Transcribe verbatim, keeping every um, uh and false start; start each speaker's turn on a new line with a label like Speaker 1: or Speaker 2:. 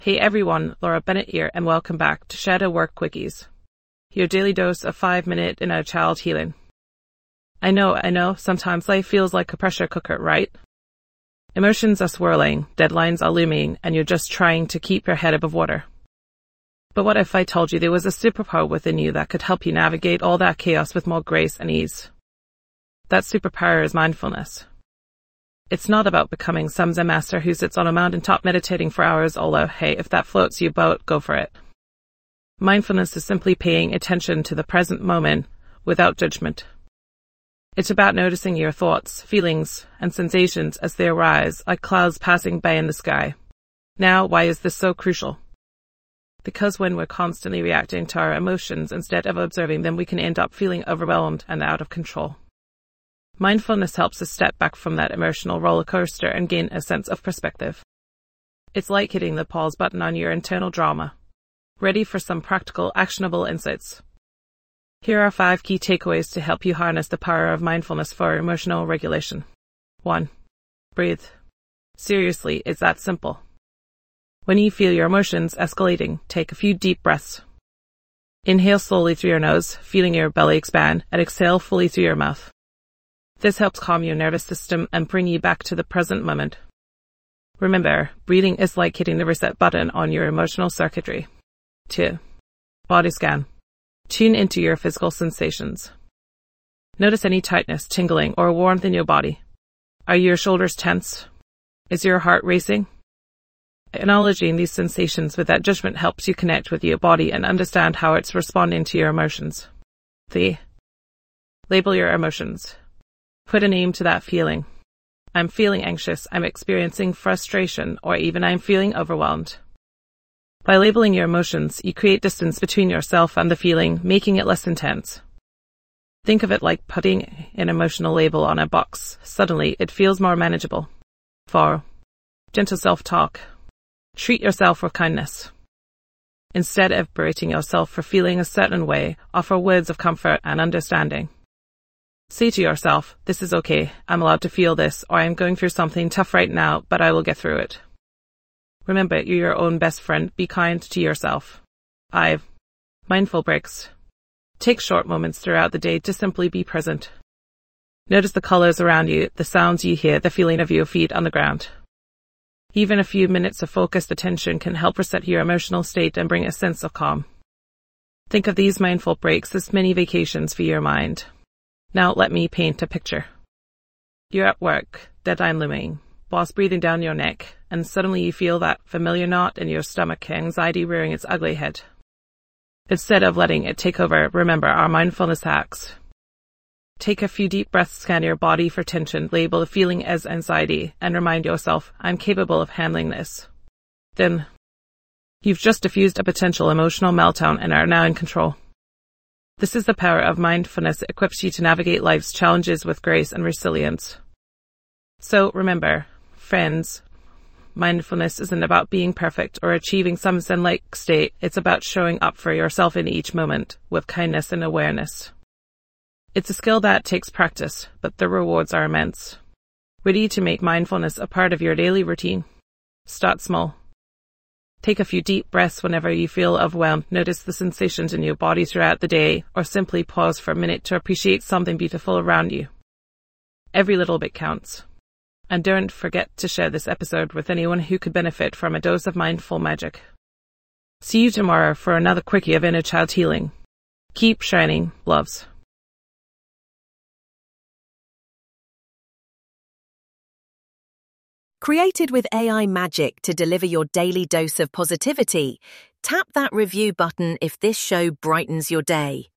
Speaker 1: Hey everyone, Laura Bennett here, and welcome back to Shadow Work Quickies, your daily dose of five-minute inner child healing. I know, I know, sometimes life feels like a pressure cooker, right? Emotions are swirling, deadlines are looming, and you're just trying to keep your head above water. But what if I told you there was a superpower within you that could help you navigate all that chaos with more grace and ease? That superpower is mindfulness. It's not about becoming some Zen master who sits on a mountaintop meditating for hours, although, hey, if that floats your boat, go for it. Mindfulness is simply paying attention to the present moment without judgment. It's about noticing your thoughts, feelings, and sensations as they arise, like clouds passing by in the sky. Now, why is this so crucial? Because when we're constantly reacting to our emotions instead of observing them, we can end up feeling overwhelmed and out of control. Mindfulness helps us step back from that emotional roller coaster and gain a sense of perspective. It's like hitting the pause button on your internal drama. Ready for some practical, actionable insights? Here are five key takeaways to help you harness the power of mindfulness for emotional regulation. one. Breathe. Seriously, it's that simple. When you feel your emotions escalating, take a few deep breaths. Inhale slowly through your nose, feeling your belly expand, and exhale fully through your mouth. This helps calm your nervous system and bring you back to the present moment. Remember, breathing is like hitting the reset button on your emotional circuitry. two. Body scan. Tune into your physical sensations. Notice any tightness, tingling, or warmth in your body. Are your shoulders tense? Is your heart racing? Acknowledging these sensations without judgment helps you connect with your body and understand how it's responding to your emotions. three. Label your emotions. Put a name to that feeling. I'm feeling anxious, I'm experiencing frustration, or even I'm feeling overwhelmed. By labeling your emotions, you create distance between yourself and the feeling, making it less intense. Think of it like putting an emotional label on a box. Suddenly, it feels more manageable. four. Gentle self-talk. Treat yourself with kindness. Instead of berating yourself for feeling a certain way, offer words of comfort and understanding. Say to yourself, this is okay, I'm allowed to feel this, or I'm going through something tough right now, but I will get through it. Remember, you're your own best friend, be kind to yourself. five. Mindful breaks. Take short moments throughout the day to simply be present. Notice the colors around you, the sounds you hear, the feeling of your feet on the ground. Even a few minutes of focused attention can help reset your emotional state and bring a sense of calm. Think of these mindful breaks as mini vacations for your mind. Now let me paint a picture. You're at work, deadline looming, boss breathing down your neck, and suddenly you feel that familiar knot in your stomach, anxiety rearing its ugly head. Instead of letting it take over, remember our mindfulness hacks. Take a few deep breaths, scan your body for tension, label the feeling as anxiety, and remind yourself, I'm capable of handling this. Then, you've just diffused a potential emotional meltdown and are now in control. This is the power of mindfulness. It equips you to navigate life's challenges with grace and resilience. So remember, friends, mindfulness isn't about being perfect or achieving some Zen-like state. It's about showing up for yourself in each moment with kindness and awareness. It's a skill that takes practice, but the rewards are immense. Ready to make mindfulness a part of your daily routine? Start small. Take a few deep breaths whenever you feel overwhelmed. Notice the sensations in your body throughout the day, or simply pause for a minute to appreciate something beautiful around you. Every little bit counts. And don't forget to share this episode with anyone who could benefit from a dose of mindful magic. See you tomorrow for another quickie of inner child healing. Keep shining, loves.
Speaker 2: Created with A I magic to deliver your daily dose of positivity, tap that review button if this show brightens your day.